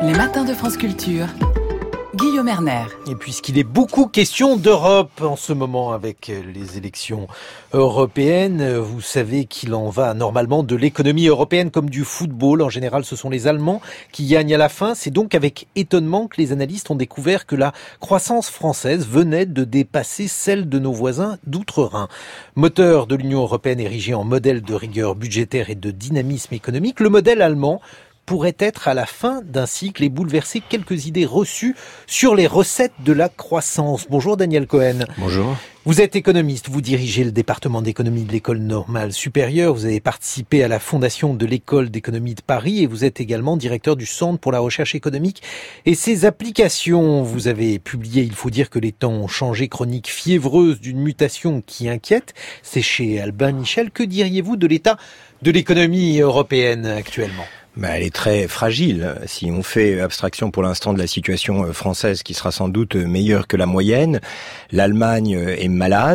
Les matins de France Culture. Guillaume Erner. Et puisqu'il est beaucoup question d'Europe en ce moment avec les élections européennes, vous savez qu'il en va normalement de l'économie européenne comme du football. En général, ce sont les Allemands qui gagnent à la fin. C'est donc avec étonnement que les analystes ont découvert que la croissance française venait de dépasser celle de nos voisins d'outre-Rhin. Moteur de l'Union européenne érigé en modèle de rigueur budgétaire et de dynamisme économique, le modèle allemand pourrait être à la fin d'un cycle et bouleverser quelques idées reçues sur les recettes de la croissance. Bonjour Daniel Cohen. Bonjour. Vous êtes économiste, vous dirigez le département d'économie de l'École normale supérieure, vous avez participé à la fondation de l'École d'économie de Paris et vous êtes également directeur du Centre pour la recherche économique et ses applications. Vous avez publié, il faut dire que les temps ont changé, chronique fiévreuse d'une mutation qui inquiète. C'est chez Albin Michel. Que diriez-vous de l'état de l'économie européenne actuellement ? Elle est très fragile. Si on fait abstraction pour l'instant de la situation française qui sera sans doute meilleure que la moyenne, l'Allemagne est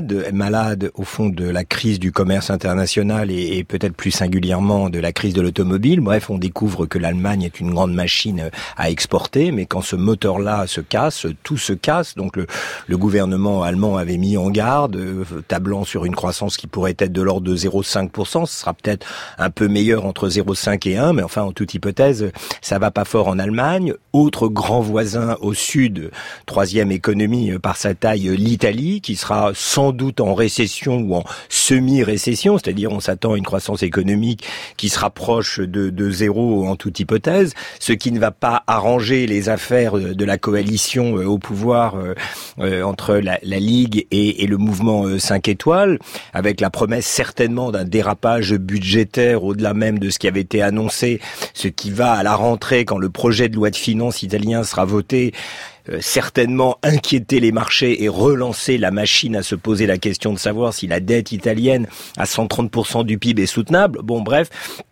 malade au fond de la crise du commerce international et peut-être plus singulièrement de la crise de l'automobile. Bref, on découvre que l'Allemagne est une grande machine à exporter, mais quand ce moteur-là se casse, tout se casse. Donc le gouvernement allemand avait mis en garde, tablant sur une croissance qui pourrait être de l'ordre de 0,5%. Ce sera peut-être un peu meilleur entre 0,5 et 1, mais enfin, en toute hypothèse, ça va pas fort en Allemagne. Autre grand voisin au sud, troisième économie par sa taille, l'Italie, qui sera sans doute en récession ou en semi-récession, c'est-à-dire on s'attend à une croissance économique qui se rapproche de zéro en toute hypothèse, ce qui ne va pas arranger les affaires de la coalition au pouvoir entre la Ligue et le mouvement 5 étoiles, avec la promesse certainement d'un dérapage budgétaire au-delà même de ce qui avait été annoncé, ce qui va à la rentrée, quand le projet de loi de finances italien sera voté, certainement inquiéter les marchés et relancer la machine à se poser la question de savoir si la dette italienne à 130% du PIB est soutenable. Bon, bref.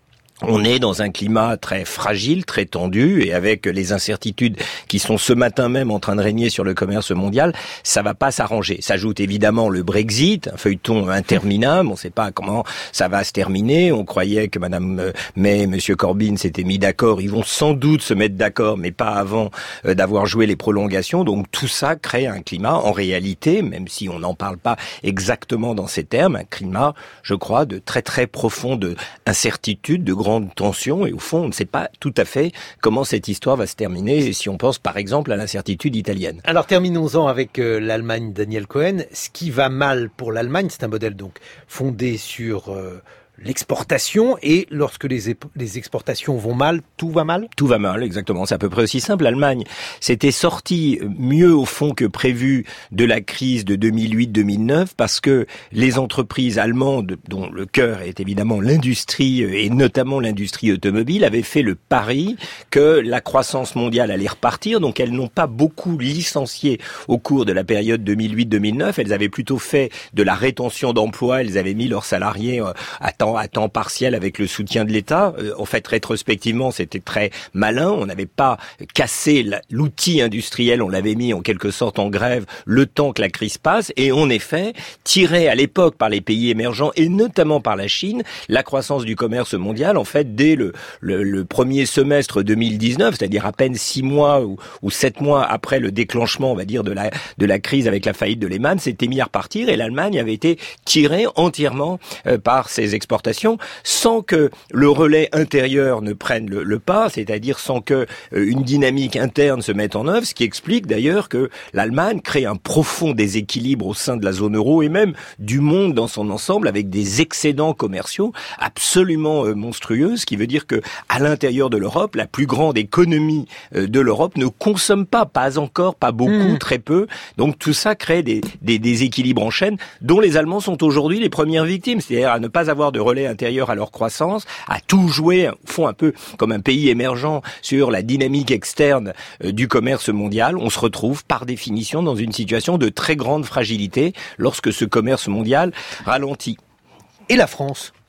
On est dans un climat très fragile, très tendu, et avec les incertitudes qui sont ce matin même en train de régner sur le commerce mondial, ça va pas s'arranger. S'ajoute évidemment le Brexit, un feuilleton interminable, on ne sait pas comment ça va se terminer. On croyait que Madame May et Monsieur Corbyn s'étaient mis d'accord, ils vont sans doute se mettre d'accord, mais pas avant d'avoir joué les prolongations. Donc tout ça crée un climat, en réalité, même si on n'en parle pas exactement dans ces termes, un climat, je crois, de très très profonde incertitude, de grande tension, et au fond, on ne sait pas tout à fait comment cette histoire va se terminer, si on pense par exemple à l'incertitude italienne. Alors terminons-en avec l'Allemagne, Daniel Cohen. Ce qui va mal pour l'Allemagne, c'est un modèle donc fondé sur l'exportation, et lorsque les exportations vont mal, tout va mal ? Tout va mal, exactement. C'est à peu près aussi simple. L'Allemagne s'était sortie mieux au fond que prévu de la crise de 2008-2009 parce que les entreprises allemandes, dont le cœur est évidemment l'industrie et notamment l'industrie automobile, avaient fait le pari que la croissance mondiale allait repartir. Donc elles n'ont pas beaucoup licencié au cours de la période 2008-2009. Elles avaient plutôt fait de la rétention d'emplois. Elles avaient mis leurs salariés à temps partiel avec le soutien de l'État. En fait, rétrospectivement, c'était très malin. On n'avait pas cassé l'outil industriel, on l'avait mis en quelque sorte en grève le temps que la crise passe. Et en effet, tiré à l'époque par les pays émergents et notamment par la Chine, la croissance du commerce mondial, en fait, dès le premier semestre 2019, c'est-à-dire à peine 6 mois ou 7 mois après le déclenchement, on va dire, de la crise avec la faillite de Lehman, s'était mis à repartir et l'Allemagne avait été tirée entièrement par ses exportations, sans que le relais intérieur ne prenne le pas, c'est-à-dire sans que une dynamique interne se mette en œuvre, ce qui explique d'ailleurs que l'Allemagne crée un profond déséquilibre au sein de la zone euro et même du monde dans son ensemble, avec des excédents commerciaux absolument monstrueux, ce qui veut dire que à l'intérieur de l'Europe, la plus grande économie de l'Europe ne consomme pas encore, pas beaucoup, très peu. Donc tout ça crée des déséquilibres en chaîne dont les Allemands sont aujourd'hui les premières victimes, c'est-à-dire à ne pas avoir de relais intérieur à leur croissance, à tout jouer, au fond un peu comme un pays émergent sur la dynamique externe du commerce mondial. On se retrouve par définition dans une situation de très grande fragilité lorsque ce commerce mondial ralentit. Et la France ?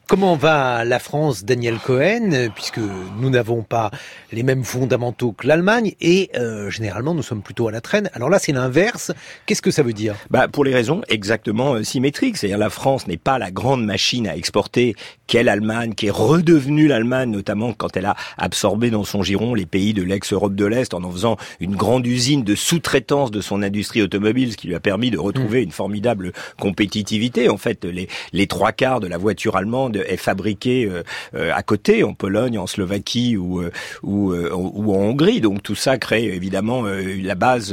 Comment va la France, Daniel Cohen, puisque nous n'avons pas les mêmes fondamentaux que l'Allemagne et généralement nous sommes plutôt à la traîne. Alors là c'est l'inverse. Qu'est-ce que ça veut dire ? Pour les raisons exactement symétriques. C'est-à-dire la France n'est pas la grande machine à exporter qu'est l'Allemagne, qui est redevenue l'Allemagne, notamment quand elle a absorbé dans son giron les pays de l'ex-Europe de l'Est en faisant une grande usine de sous-traitance de son industrie automobile, ce qui lui a permis de retrouver une formidable compétitivité. En fait, les trois quarts de la voiture allemande est fabriquée à côté, en Pologne, en Slovaquie ou en Hongrie. Donc tout ça crée évidemment la base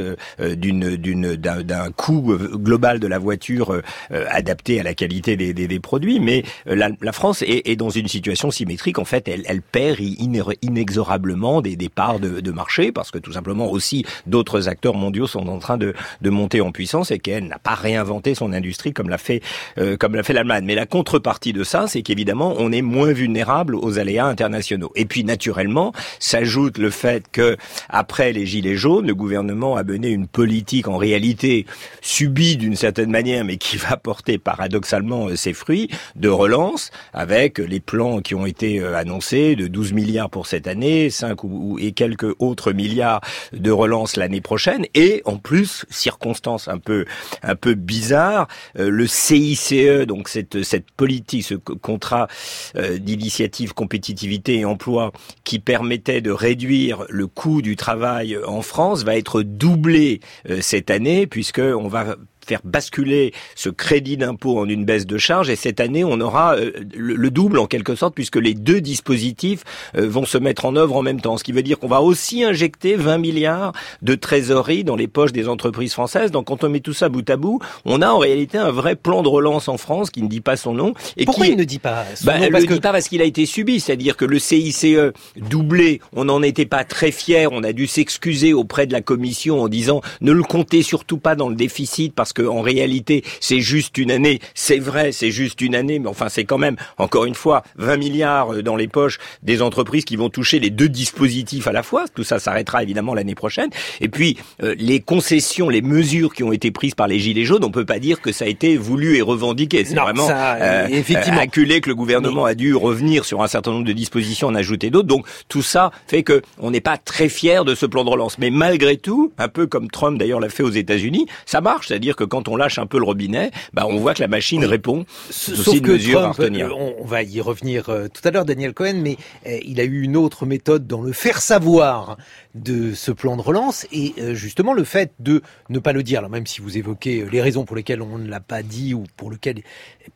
d'un coût global de la voiture adapté à la qualité des produits. Mais la France est dans une situation symétrique. En fait, elle perd inexorablement des parts de marché parce que tout simplement aussi d'autres acteurs mondiaux sont en train de monter en puissance et qu'elle n'a pas réinventé son industrie comme l'a fait l'Allemagne. Mais la contrepartie de ça, c'est qu'évidemment, on est moins vulnérable aux aléas internationaux. Et puis, naturellement, s'ajoute le fait que, après les Gilets jaunes, le gouvernement a mené une politique en réalité subie d'une certaine manière, mais qui va porter paradoxalement ses fruits, de relance, avec les plans qui ont été annoncés de 12 milliards pour cette année, 5 et quelques autres milliards de relance l'année prochaine, et en plus, circonstance un peu bizarre, le CICE, donc cette politique, ce contrat d'initiative compétitivité et emploi qui permettait de réduire le coût du travail en France va être doublé cette année, puisque on va faire basculer ce crédit d'impôt en une baisse de charge, et cette année on aura le double en quelque sorte, puisque les deux dispositifs vont se mettre en œuvre en même temps, ce qui veut dire qu'on va aussi injecter 20 milliards de trésorerie dans les poches des entreprises françaises. Donc quand on met tout ça bout à bout, on a en réalité un vrai plan de relance en France qui ne dit pas son nom. Et pourquoi il ne dit pas son nom? Parce dit pas parce qu'il a été subi, c'est-à-dire que le CICE doublé, on n'en était pas très fiers, on a dû s'excuser auprès de la Commission en disant ne le comptez surtout pas dans le déficit parce que en réalité c'est juste une année. C'est vrai, c'est juste une année, mais enfin c'est quand même, encore une fois, 20 milliards dans les poches des entreprises qui vont toucher les deux dispositifs à la fois. Tout ça s'arrêtera évidemment l'année prochaine. Et puis les concessions, les mesures qui ont été prises par les Gilets jaunes, on peut pas dire que ça a été voulu et revendiqué. C'est vraiment effectivement acculé que le gouvernement a dû revenir sur un certain nombre de dispositions, en ajouter d'autres. Donc tout ça fait que on n'est pas très fier de ce plan de relance. Mais malgré tout, un peu comme Trump d'ailleurs l'a fait aux États-Unis, ça marche. C'est-à-dire que quand on lâche un peu le robinet, on voit que la machine répond. C'est aussi une mesure à retenir. On va y revenir tout à l'heure, Daniel Cohen, mais il a eu une autre méthode dans le faire savoir de ce plan de relance, et justement le fait de ne pas le dire, alors même si vous évoquez les raisons pour lesquelles on ne l'a pas dit ou pour lesquelles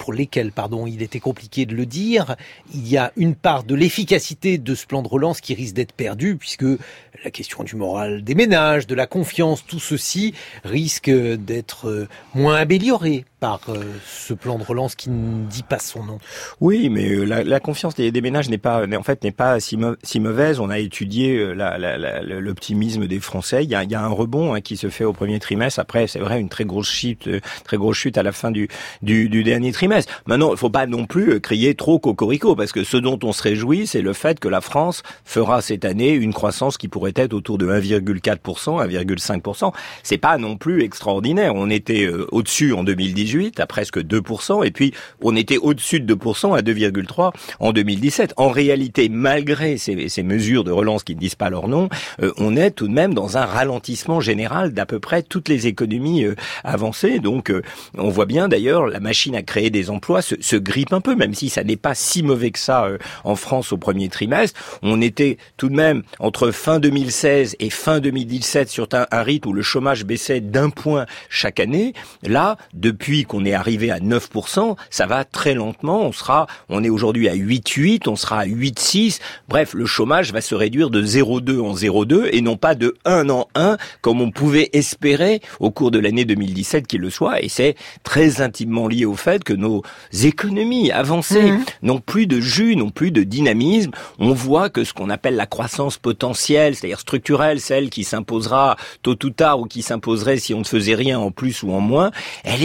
il était compliqué de le dire, il y a une part de l'efficacité de ce plan de relance qui risque d'être perdue, puisque la question du moral des ménages, de la confiance, tout ceci risque d'être moins amélioré par ce plan de relance qui ne dit pas son nom. Oui, mais la confiance des ménages n'est pas si mauvaise. On a étudié l'optimisme des Français. Il y a un rebond qui se fait au premier trimestre. Après, c'est vrai, une très grosse chute à la fin du dernier trimestre. Maintenant, il faut pas non plus crier trop cocorico, parce que ce dont on se réjouit, c'est le fait que la France fera cette année une croissance qui pourrait être autour de 1,4%, 1,5%. C'est pas non plus extraordinaire. On était au-dessus en 2018 à presque 2%, et puis on était au-dessus de 2% à 2,3% en 2017. En réalité, malgré ces mesures de relance qui ne disent pas leur nom, on est tout de même dans un ralentissement général d'à peu près toutes les économies avancées. Donc on voit bien d'ailleurs, la machine à créer des emplois se grippe un peu, même si ça n'est pas si mauvais que ça en France au premier trimestre. On était tout de même entre fin 2016 et fin 2017 sur un rythme où le chômage baissait d'1 point chaque année. Là, depuis qu'on est arrivé à 9%, ça va très lentement. On est aujourd'hui à 8,8, on sera à 8,6. Bref, le chômage va se réduire de 0,2 en 0,2 et non pas de 1 en 1 comme on pouvait espérer au cours de l'année 2017 qu'il le soit. Et c'est très intimement lié au fait que nos économies avancées n'ont plus de jus, n'ont plus de dynamisme. On voit que ce qu'on appelle la croissance potentielle, c'est-à-dire structurelle, celle qui s'imposera tôt ou tard ou qui s'imposerait si on ne faisait rien en plus ou en moins, elle est plutôt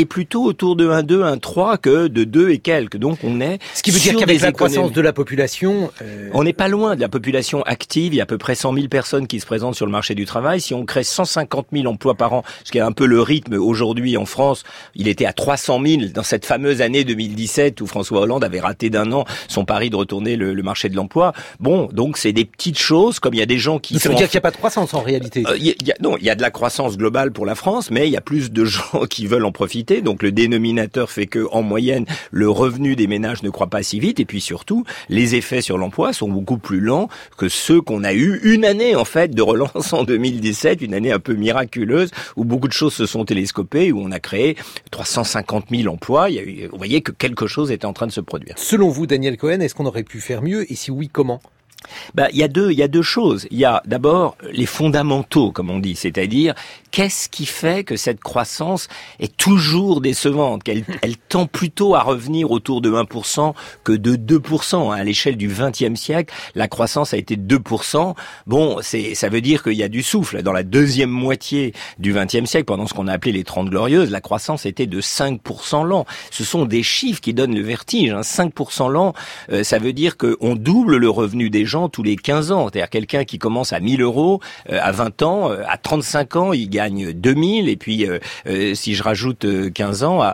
plutôt autour de 1,2, 1,3 que de 2 et quelques. Donc on est ce qui veut dire qu'avec la croissance de la population... On n'est pas loin de la population active. Il y a à peu près 100 000 personnes qui se présentent sur le marché du travail. Si on crée 150 000 emplois par an, ce qui est un peu le rythme aujourd'hui en France, il était à 300 000 dans cette fameuse année 2017 où François Hollande avait raté d'1 an son pari de retourner le marché de l'emploi. Bon, donc c'est des petites choses, comme il y a des gens qui... Ça veut dire qu'il n'y a pas de croissance en réalité. Il y a de la croissance globale pour la France, mais il y a plus de gens qui veulent en profiter. Donc le dénominateur fait que, en moyenne, le revenu des ménages ne croît pas si vite. Et puis surtout, les effets sur l'emploi sont beaucoup plus lents que ceux qu'on a eu une année en fait de relance en 2017, une année un peu miraculeuse où beaucoup de choses se sont télescopées, où on a créé 350 000 emplois. Vous voyez que quelque chose était en train de se produire. Selon vous, Daniel Cohen, est-ce qu'on aurait pu faire mieux et si oui, comment ? Il y a deux choses. Il y a d'abord les fondamentaux, comme on dit, c'est-à-dire qu'est-ce qui fait que cette croissance est toujours décevante, qu'elle tend plutôt à revenir autour de 1% que de 2%. À l'échelle du XXe siècle, la croissance a été 2%. Bon, ça veut dire qu'il y a du souffle. Dans la deuxième moitié du XXe siècle, pendant ce qu'on a appelé les 30 glorieuses, la croissance était de 5% l'an. Ce sont des chiffres qui donnent le vertige. 5% l'an, ça veut dire qu'on double le revenu des gens tous les 15 ans. C'est-à-dire quelqu'un qui commence à 1 000 euros à 20 ans, à 35 ans, il gagne 2 000, et puis si je rajoute 15 ans,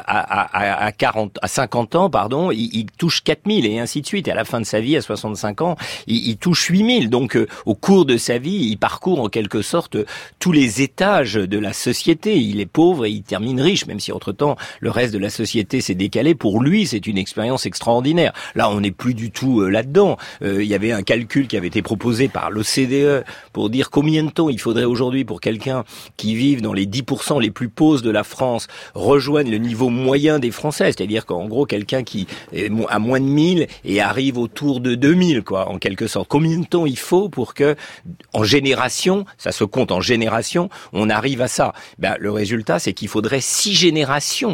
à 50 ans, pardon, il touche 4 000 et ainsi de suite. Et à la fin de sa vie, à 65 ans, il touche 8 000. Donc au cours de sa vie, il parcourt en quelque sorte tous les étages de la société. Il est pauvre et il termine riche, même si entre-temps le reste de la société s'est décalé. Pour lui, c'est une expérience extraordinaire. Là, on n'est plus du tout là-dedans. Il y avait un calcul qui avait été proposé par l'OCDE pour dire combien de temps il faudrait aujourd'hui pour quelqu'un qui vive dans les 10% les plus pauvres de la France rejoigne le niveau moyen des Français. C'est-à-dire qu'en gros, quelqu'un qui est à moins de 1000 et arrive autour de 2000, quoi, en quelque sorte. Combien de temps il faut pour que, en génération, ça se compte en génération, on arrive à ça? Le résultat, c'est qu'il faudrait 6 générations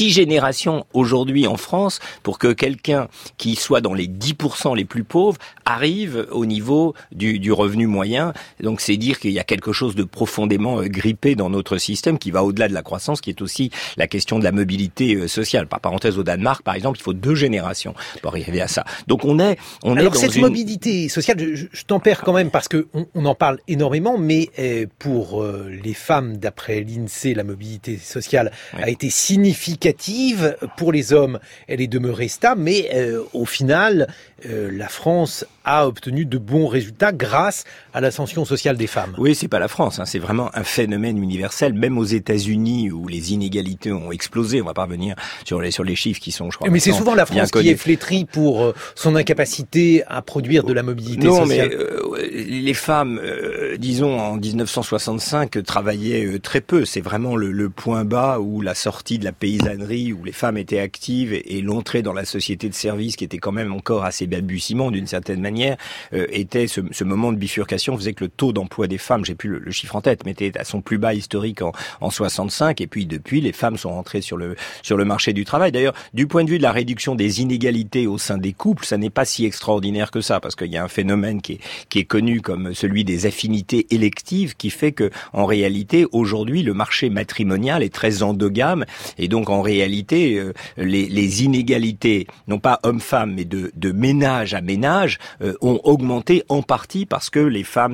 aujourd'hui en France pour que quelqu'un qui soit dans les 10% les plus pauvres arrive au niveau du revenu moyen. Donc c'est dire qu'il y a quelque chose de profondément grippé dans notre système qui va au-delà de la croissance, qui est aussi la question de la mobilité sociale. Par parenthèse, au Danemark, par exemple, il faut 2 générations pour arriver à ça. Donc on est Alors dans cette mobilité sociale, je tempère quand même parce que on en parle énormément, mais pour les femmes, d'après l'INSEE, la mobilité sociale a été significative. Pour les hommes, elle est demeurée stable, mais au final, la France a obtenu de bons résultats grâce à l'ascension sociale des femmes. Oui, c'est pas la France, c'est vraiment un phénomène universel. Même aux États-Unis où les inégalités ont explosé, on va pas revenir sur les chiffres qui sont, je crois. Mais c'est souvent la France qui est flétrie pour son incapacité à produire de la mobilité sociale. Non, mais les femmes, disons en 1965, travaillaient très peu. C'est vraiment le point bas où la sortie de la paysannerie, où les femmes étaient actives et l'entrée dans la société de service qui était quand même encore assez balbutiement d'une certaine manière, était ce moment de bifurcation faisait que le taux d'emploi des femmes, j'ai plus le chiffre en tête, mais était à son plus bas historique en 65, et puis depuis les femmes sont rentrées sur le marché du travail. D'ailleurs, du point de vue de la réduction des inégalités au sein des couples, ça n'est pas si extraordinaire que ça, parce qu'il y a un phénomène qui est connu comme celui des affinités électives, qui fait que en réalité aujourd'hui le marché matrimonial est très endogame, et donc en réalité les inégalités, non pas homme-femme, mais de ménage à ménage, ont augmenté en partie parce que les femmes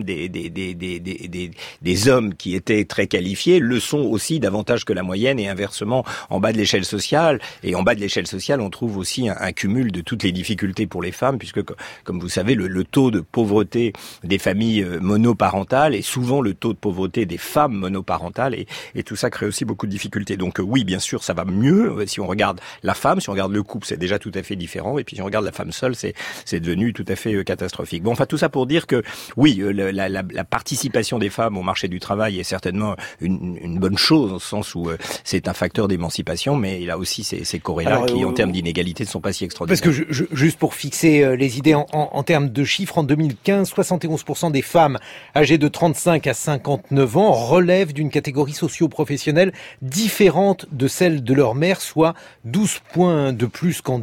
des hommes qui étaient très qualifiés le sont aussi davantage que la moyenne, et inversement en bas de l'échelle sociale. Et en bas de l'échelle sociale, on trouve aussi un cumul de toutes les difficultés pour les femmes, puisque comme vous savez, le taux de pauvreté des familles monoparentales est souvent le taux de pauvreté des femmes monoparentales, et tout ça crée aussi beaucoup de difficultés. Donc oui, bien sûr, ça va mieux si on regarde la femme, si on regarde le couple, c'est déjà tout à fait différent, et puis si on regarde la femme seule, c'est devenu tout à fait catastrophique. Bon, enfin tout ça pour dire que oui, la participation des femmes au marché du travail est certainement une bonne chose, au sens où c'est un facteur d'émancipation, mais il a aussi ces corrélats qui, en termes d'inégalité, ne sont pas si extraordinaires. Parce que juste pour fixer les idées en termes de chiffres, en 2015, 71% des femmes âgées âgés de 35 à 59 ans relèvent d'une catégorie socio-professionnelle différente de celle de leur mère, soit 12 points de plus qu'en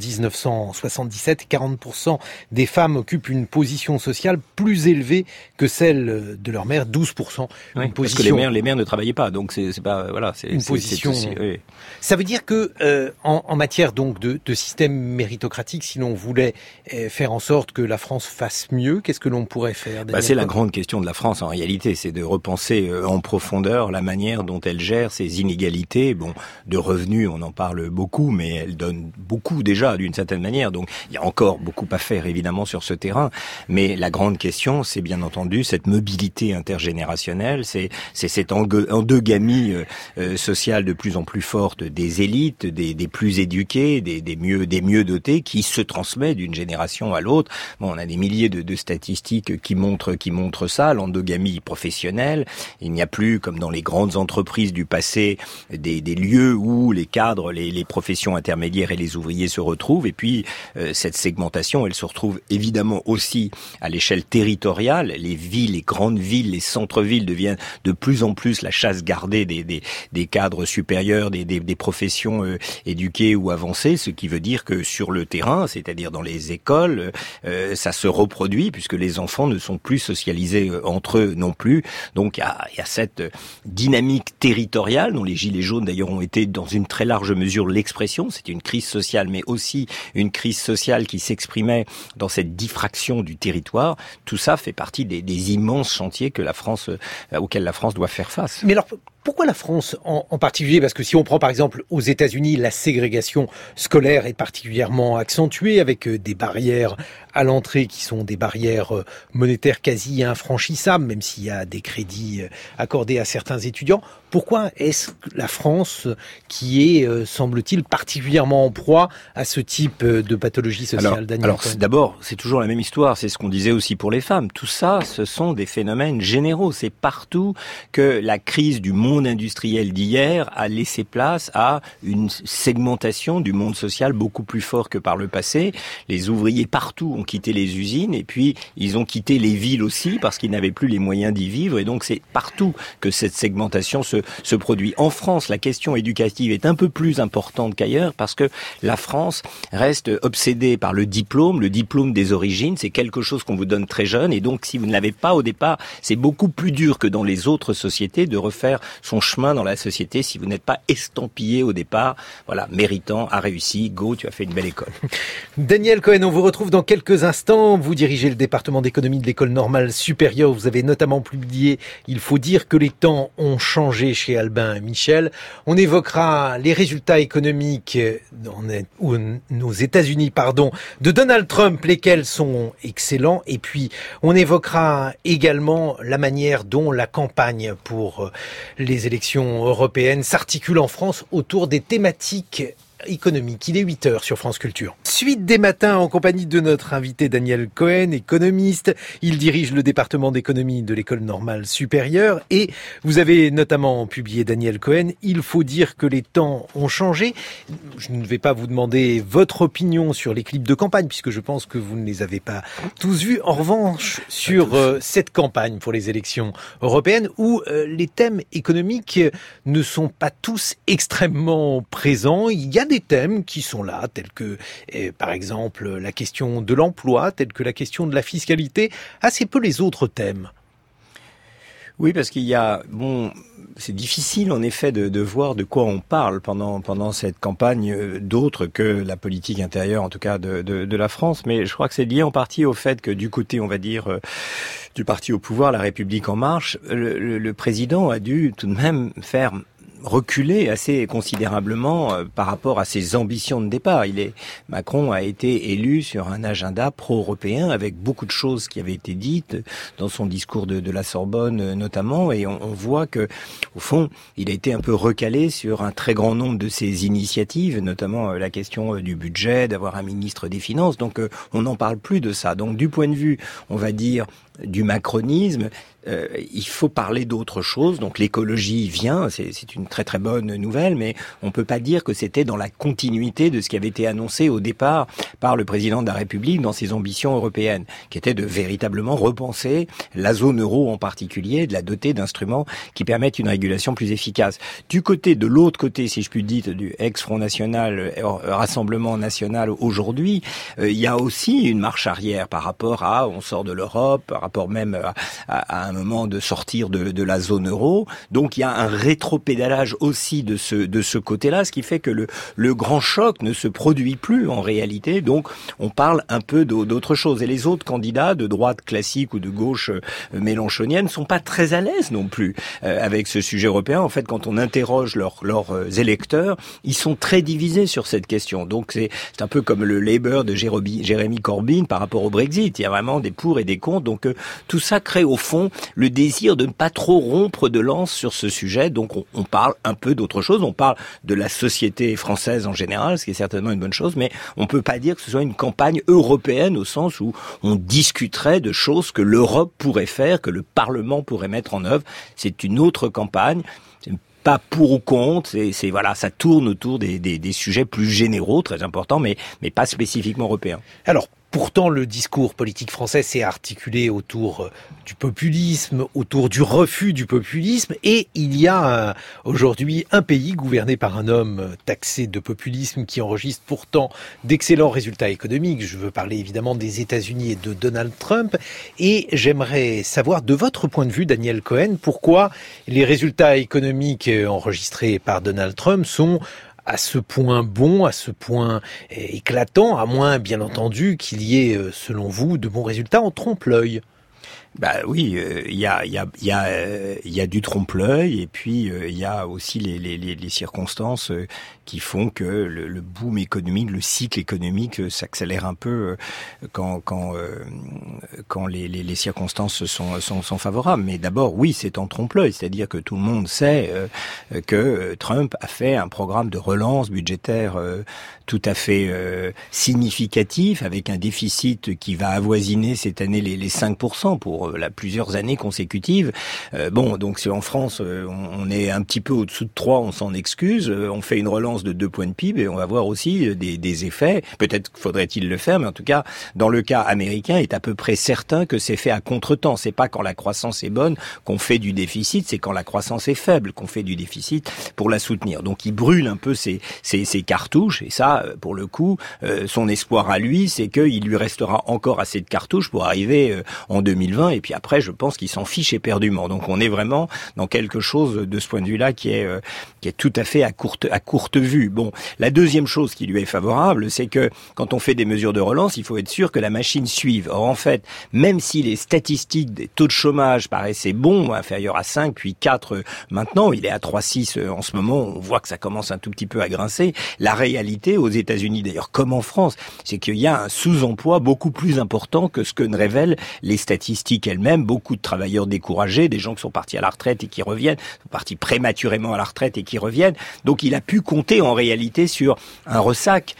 1977. 40% des femmes occupent une position sociale plus élevée que celle de leur mère, 12%. Oui, parce que les mères ne travaillaient pas, donc c'est pas voilà, c'est une position. C'est aussi, oui. Ça veut dire que en matière donc de système méritocratique, si l'on voulait faire en sorte que la France fasse mieux, qu'est-ce que l'on pourrait faire? C'est la grande question de la France en réalité, c'est de repenser en profondeur la manière dont elle gère ces inégalités. Bon, de revenus, on en parle beaucoup, mais elle donne beaucoup déjà d'une certaine manière. Donc il y a encore beaucoup à faire évidemment sur ce terrain. Mais la grande question, c'est bien entendu cette mobilité intergénérationnelle, c'est cette endogamie sociale de plus en plus forte des élites, des plus éduqués, des mieux dotés, qui se transmet d'une génération à l'autre. Bon, on a des milliers de statistiques qui montrent ça, l'endogamie professionnelle. Il n'y a plus, comme dans les grandes entreprises du passé, des lieux où les cadres, les professions intermédiaires et les ouvriers se retrouvent. Et puis, cette segmentation, elle se retrouve évidemment aussi à l'échelle territoriale. Les villes, les grandes villes, les centres-villes deviennent de plus en plus la chasse gardée des cadres supérieurs, des professions éduquées ou avancées, ce qui veut dire que sur le terrain, c'est-à-dire dans les écoles, ça se reproduit puisque les enfants ne sont plus socialisés entre eux non plus. Donc il y a cette dynamique territoriale dont les Gilets jaunes d'ailleurs ont été dans une très large mesure l'expression. C'était une crise sociale, mais aussi une crise sociale qui s'exprimait dans cette diffraction du territoire. Tout ça fait partie des immenses chantiers que auxquels la France doit faire face. Mais alors, pourquoi la France en particulier? Parce que si on prend par exemple aux États-Unis, la ségrégation scolaire est particulièrement accentuée avec des barrières à l'entrée qui sont des barrières monétaires quasi infranchissables, même s'il y a des crédits accordés à certains étudiants. Pourquoi est-ce que la France, qui est, semble-t-il, particulièrement en proie à ce type de pathologie sociale? Alors d'abord, c'est toujours la même histoire, c'est ce qu'on disait aussi pour les femmes. Tout ça, ce sont des phénomènes généraux. C'est partout que la crise du monde industriel d'hier a laissé place à une segmentation du monde social beaucoup plus fort que par le passé. Les ouvriers partout ont quitté les usines et puis ils ont quitté les villes aussi parce qu'ils n'avaient plus les moyens d'y vivre et donc c'est partout que cette segmentation se produit. En France, la question éducative est un peu plus importante qu'ailleurs parce que la France reste obsédée par le diplôme des origines. C'est quelque chose qu'on vous donne très jeune et donc si vous ne l'avez pas au départ, c'est beaucoup plus dur que dans les autres sociétés de refaire son chemin dans la société si vous n'êtes pas estampillé au départ. Voilà, méritant, a réussi, go, tu as fait une belle école. Daniel Cohen, on vous retrouve dans quelques instants. Vous dirigez le département d'économie de l'École normale supérieure. Vous avez notamment publié « Il faut dire que les temps ont changé » chez Albin Michel. On évoquera les résultats économiques aux États-Unis, de Donald Trump, lesquels sont excellents. Et puis, on évoquera également la manière dont la campagne pour les élections européennes s'articule en France autour des thématiques économique. Il est 8h sur France Culture. Suite des matins en compagnie de notre invité Daniel Cohen, économiste. Il dirige le département d'économie de l'École normale supérieure et vous avez notamment publié, Daniel Cohen, « Il faut dire que les temps ont changé ». Je ne vais pas vous demander votre opinion sur les clips de campagne puisque je pense que vous ne les avez pas tous vus. En revanche, sur cette campagne pour les élections européennes où les thèmes économiques ne sont pas tous extrêmement présents. Il y a des thèmes qui sont là, tels que, par exemple, la question de l'emploi, tels que la question de la fiscalité, assez peu les autres thèmes. Oui, parce qu'il y a, c'est difficile en effet de voir de quoi on parle pendant cette campagne d'autre que la politique intérieure, en tout cas de la France. Mais je crois que c'est lié en partie au fait que du côté, on va dire, du parti au pouvoir, La République en marche, le président a dû tout de même faire reculé assez considérablement par rapport à ses ambitions de départ. Macron a été élu sur un agenda pro-européen avec beaucoup de choses qui avaient été dites dans son discours de la Sorbonne notamment, et on voit que au fond, il a été un peu recalé sur un très grand nombre de ses initiatives, notamment la question du budget, d'avoir un ministre des Finances. Donc on n'en parle plus de ça. Donc du point de vue, on va dire, du macronisme, il faut parler d'autre chose. Donc l'écologie vient, c'est une très très bonne nouvelle, mais on peut pas dire que c'était dans la continuité de ce qui avait été annoncé au départ par le président de la République dans ses ambitions européennes, qui était de véritablement repenser la zone euro en particulier, de la doter d'instruments qui permettent une régulation plus efficace. Du côté de l'autre côté, si je puis dire, du ex-Front National, Rassemblement National aujourd'hui, il y a aussi une marche arrière par rapport à on sort de l'Europe, par rapport même à un moment de sortir de la zone euro. Donc il y a un rétropédalage aussi de ce côté-là, ce qui fait que le grand choc ne se produit plus en réalité. Donc on parle un peu d'autre chose. Et les autres candidats de droite classique ou de gauche mélenchonienne sont pas très à l'aise non plus avec ce sujet européen. En fait, quand on interroge leurs électeurs, ils sont très divisés sur cette question. Donc c'est un peu comme le Labour de Jeremy Corbyn par rapport au Brexit. Il y a vraiment des pour et des contre. Donc tout ça crée au fond le désir de ne pas trop rompre de lance sur ce sujet. Donc on parle un peu d'autre chose. On parle de la société française en général, ce qui est certainement une bonne chose, mais on peut pas dire que ce soit une campagne européenne au sens où on discuterait de choses que l'Europe pourrait faire, que le Parlement pourrait mettre en œuvre. C'est une autre campagne. C'est pas pour ou contre, c'est voilà, ça tourne autour des sujets plus généraux, très importants, mais pas spécifiquement européens. Alors, pourtant, le discours politique français s'est articulé autour du populisme, autour du refus du populisme, et il y a aujourd'hui un pays gouverné par un homme taxé de populisme qui enregistre pourtant d'excellents résultats économiques. Je veux parler évidemment des États-Unis et de Donald Trump, et j'aimerais savoir, de votre point de vue, Daniel Cohen, pourquoi les résultats économiques enregistrés par Donald Trump sont à ce point bon, à ce point éclatant, à moins, bien entendu, qu'il y ait, selon vous, de bons résultats en trompe-l'œil. Bah oui, il y a du trompe-l'œil et puis il y a aussi les circonstances qui font que le boom économique, le cycle économique s'accélère un peu quand les circonstances sont favorables. Mais d'abord, oui, c'est en trompe-l'œil, c'est-à-dire que tout le monde sait que Trump a fait un programme de relance budgétaire tout à fait significatif, avec un déficit qui va avoisiner cette année les 5% pour plusieurs années consécutives. Donc si en France, on est un petit peu au-dessous de 3, on s'en excuse. On fait une relance de 2 points de PIB et on va voir aussi des effets. Peut-être faudrait-il le faire, mais en tout cas, dans le cas américain, il est à peu près certain que c'est fait à contre-temps. C'est pas quand la croissance est bonne qu'on fait du déficit, c'est quand la croissance est faible qu'on fait du déficit pour la soutenir. Donc il brûle un peu ses cartouches, et ça, pour le coup, son espoir à lui, c'est qu'il lui restera encore assez de cartouches pour arriver en 2020, et puis après, je pense qu'il s'en fiche éperdument. Donc on est vraiment dans quelque chose de ce point de vue-là qui est tout à fait à courte vue. Bon, la deuxième chose qui lui est favorable, c'est que quand on fait des mesures de relance, il faut être sûr que la machine suive. Or en fait, même si les statistiques des taux de chômage paraissaient bons, inférieurs à 5, puis 4 maintenant, il est à 3,6 en ce moment, on voit que ça commence un tout petit peu à grincer. La réalité aux États-Unis, d'ailleurs comme en France, c'est qu'il y a un sous-emploi beaucoup plus important que ce que ne révèlent les statistiques elles-mêmes. Beaucoup de travailleurs découragés, des gens qui sont partis à la retraite et qui reviennent, sont partis prématurément à la retraite et qui reviennent. Donc il a pu compter en réalité sur un ressac,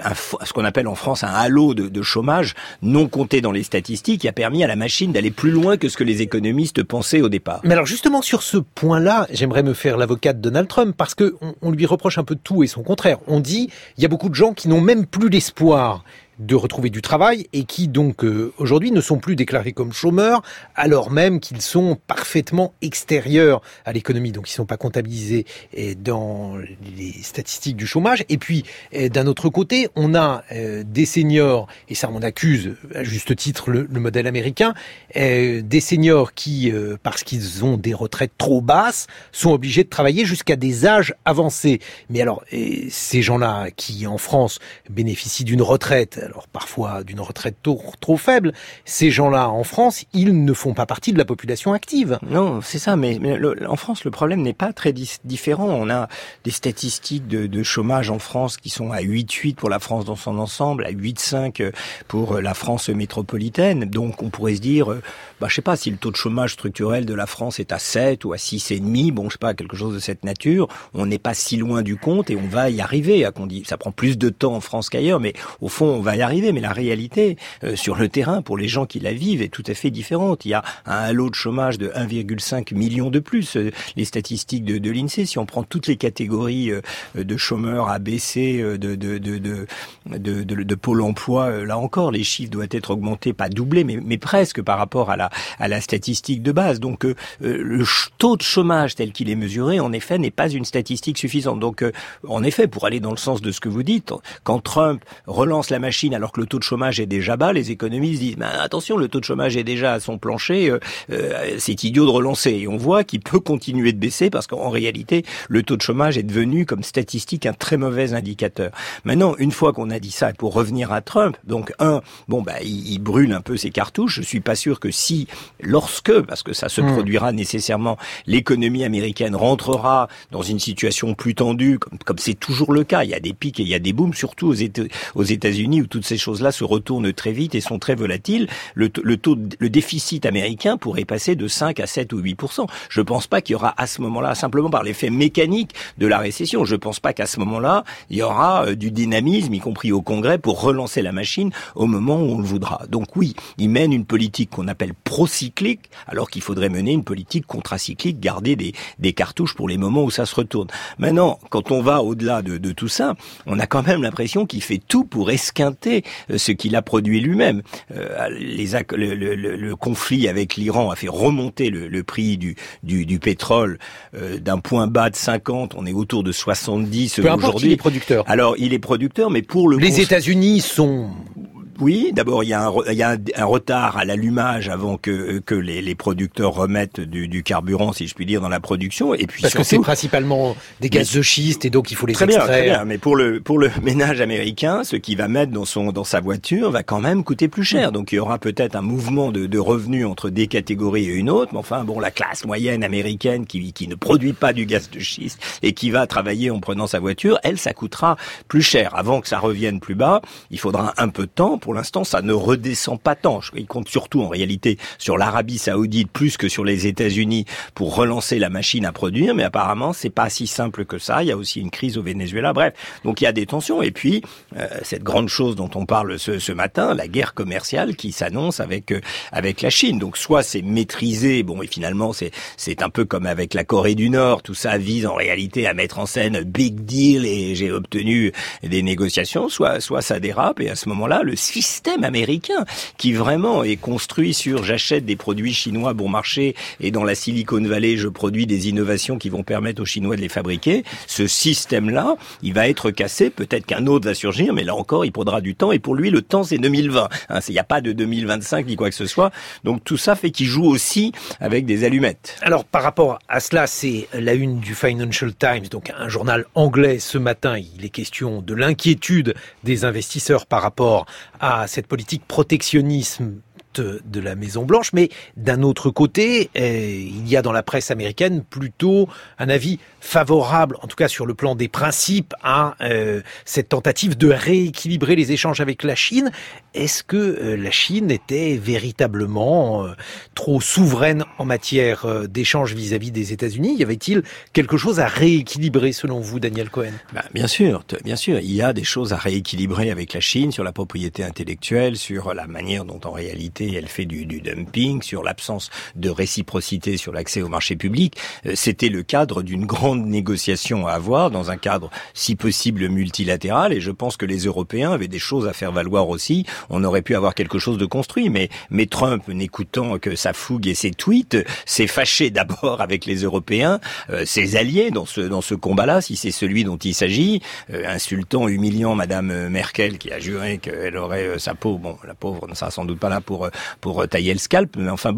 ce qu'on appelle en France un halo de chômage non compté dans les statistiques, qui a permis à la machine d'aller plus loin que ce que les économistes pensaient au départ. Mais alors justement sur ce point-là, j'aimerais me faire l'avocat de Donald Trump, parce que on lui reproche un peu de tout et son contraire. On dit, il y a beaucoup de gens qui n'ont même plus l'espoir de retrouver du travail et qui donc aujourd'hui ne sont plus déclarés comme chômeurs, alors même qu'ils sont parfaitement extérieurs à l'économie, donc ils ne sont pas comptabilisés dans les statistiques du chômage. Et puis d'un autre côté, on a des seniors, et ça on accuse à juste titre le modèle américain, des seniors qui, parce qu'ils ont des retraites trop basses, sont obligés de travailler jusqu'à des âges avancés. Mais alors ces gens-là qui en France bénéficient d'une retraite, alors parfois d'une retraite trop faible, ces gens-là en France, ils ne font pas partie de la population active. Non, c'est ça, mais en France, le problème n'est pas très différent. On a des statistiques de chômage en France qui sont à 8,8 pour la France dans son ensemble, à 8,5 pour la France métropolitaine. Donc on pourrait se dire, je sais pas, si le taux de chômage structurel de la France est à 7 ou à 6,5, bon, je sais pas, quelque chose de cette nature, on n'est pas si loin du compte et on va y arriver. Ça prend plus de temps en France qu'ailleurs, mais au fond, on va y y arriver. Mais la réalité, sur le terrain, pour les gens qui la vivent, est tout à fait différente. Il y a un halo de chômage de 1,5 million de plus. Les statistiques de l'INSEE, si on prend toutes les catégories de chômeurs ABC, de Pôle emploi, là encore, les chiffres doivent être augmentés, pas doublés, mais presque par rapport à la statistique de base. Donc, le taux de chômage tel qu'il est mesuré, en effet, n'est pas une statistique suffisante. Donc, en effet, pour aller dans le sens de ce que vous dites, quand Trump relance la machine alors que le taux de chômage est déjà bas, les économistes disent attention, le taux de chômage est déjà à son plancher, c'est idiot de relancer. Et on voit qu'il peut continuer de baisser parce qu'en réalité, le taux de chômage est devenu, comme statistique, un très mauvais indicateur. Maintenant, une fois qu'on a dit ça, pour revenir à Trump, donc il brûle un peu ses cartouches. Je suis pas sûr que parce que ça se produira nécessairement, l'économie américaine rentrera dans une situation plus tendue, comme c'est toujours le cas. Il y a des pics et il y a des booms, surtout aux États-Unis où toutes ces choses-là se retournent très vite et sont très volatiles. Le déficit américain pourrait passer de 5 à 7 ou 8%. Je pense pas qu'il y aura à ce moment-là, simplement par l'effet mécanique de la récession, je pense pas qu'à ce moment-là, il y aura du dynamisme, y compris au Congrès, pour relancer la machine au moment où on le voudra. Donc oui, il mène une politique qu'on appelle procyclique, alors qu'il faudrait mener une politique contracyclique, garder des cartouches pour les moments où ça se retourne. Maintenant, quand on va au-delà de tout ça, on a quand même l'impression qu'il fait tout pour esquinter ce qu'il a produit lui-même. Le conflit avec l'Iran a fait remonter le prix du pétrole d'un point bas de 50, on est autour de 70 peu importe, aujourd'hui. Il est producteur. Alors, il est producteur, mais pour les États-Unis sont... Oui, d'abord il y a un retard à l'allumage avant que les producteurs remettent du carburant, si je puis dire, dans la production. Et puis parce surtout, que c'est principalement des gaz de schiste et donc il faut les extraire. Très bien. Mais pour le ménage américain, ce qu'il va mettre dans sa voiture va quand même coûter plus cher. Donc il y aura peut-être un mouvement de revenus entre des catégories et une autre. Mais enfin la classe moyenne américaine qui ne produit pas du gaz de schiste et qui va travailler en prenant sa voiture, elle, ça coûtera plus cher. Avant que ça revienne plus bas, il faudra un peu de temps. Pour l'instant, ça ne redescend pas tant. Il compte surtout, en réalité, sur l'Arabie Saoudite plus que sur les États-Unis pour relancer la machine à produire. Mais apparemment, c'est pas si simple que ça. Il y a aussi une crise au Venezuela. Bref, donc il y a des tensions. Et puis, cette grande chose dont on parle ce matin, la guerre commerciale qui s'annonce avec la Chine. Donc, soit c'est maîtrisé, et finalement, c'est un peu comme avec la Corée du Nord. Tout ça vise en réalité à mettre en scène big deal et j'ai obtenu des négociations. Soit ça dérape et à ce moment-là, le système américain qui vraiment est construit sur j'achète des produits chinois bon marché et dans la Silicon Valley je produis des innovations qui vont permettre aux Chinois de les fabriquer, ce système-là, il va être cassé, peut-être qu'un autre va surgir, mais là encore il faudra du temps et pour lui le temps c'est 2020, il n'y a pas de 2025 ni quoi que ce soit, donc tout ça fait qu'il joue aussi avec des allumettes. Alors par rapport à cela, c'est la une du Financial Times, donc un journal anglais ce matin, il est question de l'inquiétude des investisseurs par rapport à cette politique protectionnisme de la Maison-Blanche, mais d'un autre côté, il y a dans la presse américaine plutôt un avis favorable, en tout cas sur le plan des principes, à cette tentative de rééquilibrer les échanges avec la Chine. Est-ce que la Chine était véritablement trop souveraine en matière d'échanges vis-à-vis des États-Unis? Y avait-il quelque chose à rééquilibrer selon vous, Daniel Cohen? Bien sûr, il y a des choses à rééquilibrer avec la Chine sur la propriété intellectuelle, sur la manière dont en réalité elle fait du dumping, sur l'absence de réciprocité sur l'accès au marché public. C'était le cadre d'une grande négociation à avoir, dans un cadre si possible multilatéral, et je pense que les Européens avaient des choses à faire valoir aussi. On aurait pu avoir quelque chose de construit, mais Trump, n'écoutant que sa fougue et ses tweets, s'est fâché d'abord avec les Européens, ses alliés dans ce combat-là, si c'est celui dont il s'agit, insultant, humiliant Madame Merkel, qui a juré qu'elle aurait sa peau, la pauvre ne sera sans doute pas là pour tailler le scalp, mais enfin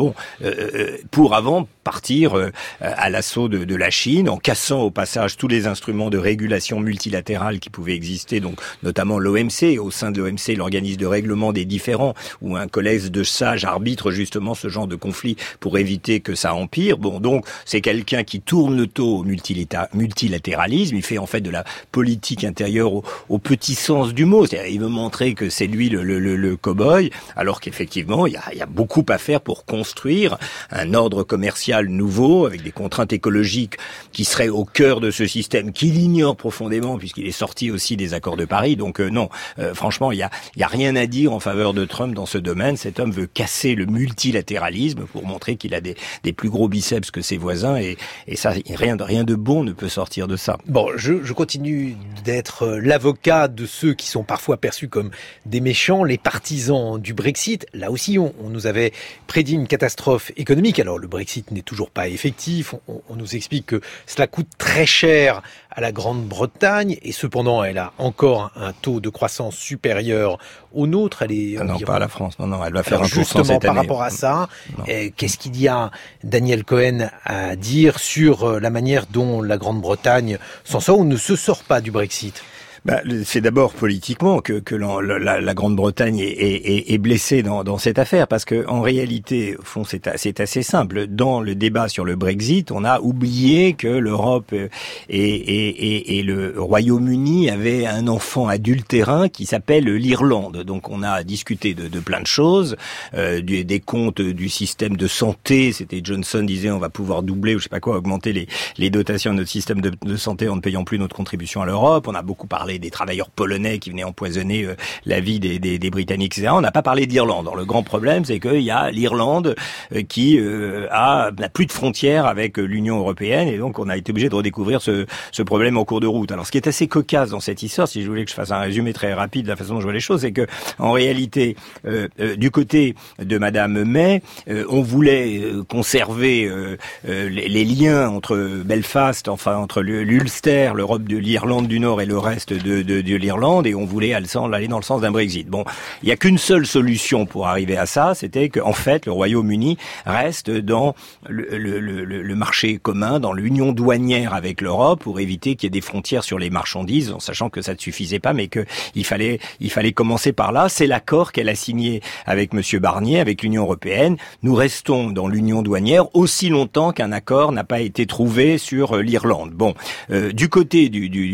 pour avant partir à l'assaut de la Chine, en cassant au passage tous les instruments de régulation multilatérale qui pouvaient exister, donc notamment l'OMC, au sein de l'OMC, l'organisme de règlement des différends, où un collège de sages arbitre justement ce genre de conflit pour éviter que ça empire. Donc c'est quelqu'un qui tourne le dos au multilatéralisme, il fait en fait de la politique intérieure au petit sens du mot, c'est-à-dire il veut montrer que c'est lui le cow-boy, alors qu'effectivement effectivement, il y a beaucoup à faire pour construire un ordre commercial nouveau, avec des contraintes écologiques qui seraient au cœur de ce système, qu'il ignore profondément, puisqu'il est sorti aussi des accords de Paris. Donc non, franchement, il y a rien à dire en faveur de Trump dans ce domaine. Cet homme veut casser le multilatéralisme pour montrer qu'il a des plus gros biceps que ses voisins, et ça, rien de bon ne peut sortir de ça. Bon, je continue d'être l'avocat de ceux qui sont parfois perçus comme des méchants, les partisans du Brexit. Là aussi, on nous avait prédit une catastrophe économique. Alors, le Brexit n'est toujours pas effectif. On nous explique que cela coûte très cher à la Grande-Bretagne, et cependant, elle a encore un taux de croissance supérieur au nôtre. Elle est non, pas à la France. Non, elle va faire 1% cette année. Justement, par rapport à ça, qu'est-ce qu'il y a, Daniel Cohen, à dire sur la manière dont la Grande-Bretagne s'en sort ou ne se sort pas du Brexit? C'est d'abord politiquement que la Grande-Bretagne est blessée dans cette affaire, parce que en réalité, au fond, c'est assez simple. Dans le débat sur le Brexit, on a oublié que l'Europe et le Royaume-Uni avaient un enfant adultérin qui s'appelle l'Irlande. Donc on a discuté de plein de choses, des comptes du système de santé. C'était Johnson disait on va pouvoir doubler ou je sais pas quoi, augmenter les dotations de notre système de santé en ne payant plus notre contribution à l'Europe. On a beaucoup parlé des travailleurs polonais qui venaient empoisonner la vie des Britanniques, etc. On n'a pas parlé d'Irlande. Alors, le grand problème, c'est qu'il y a l'Irlande qui n'a plus de frontières avec l'Union européenne, et donc on a été obligé de redécouvrir ce problème en cours de route. Alors, ce qui est assez cocasse dans cette histoire, si je voulais que je fasse un résumé très rapide de la façon dont je vois les choses, c'est que en réalité, du côté de Madame May, on voulait conserver les liens entre Belfast, enfin entre l'Ulster, l'Europe de l'Irlande du Nord et le reste de l'Irlande, et on voulait aller dans le sens d'un Brexit. Bon, il y a qu'une seule solution pour arriver à ça, c'était qu'en fait le Royaume-Uni reste dans le marché commun, dans l'union douanière avec l'Europe, pour éviter qu'il y ait des frontières sur les marchandises, en sachant que ça ne suffisait pas, mais que il fallait commencer par là. C'est l'accord qu'elle a signé avec Monsieur Barnier, avec l'Union européenne. Nous restons dans l'union douanière aussi longtemps qu'un accord n'a pas été trouvé sur l'Irlande. Bon, du côté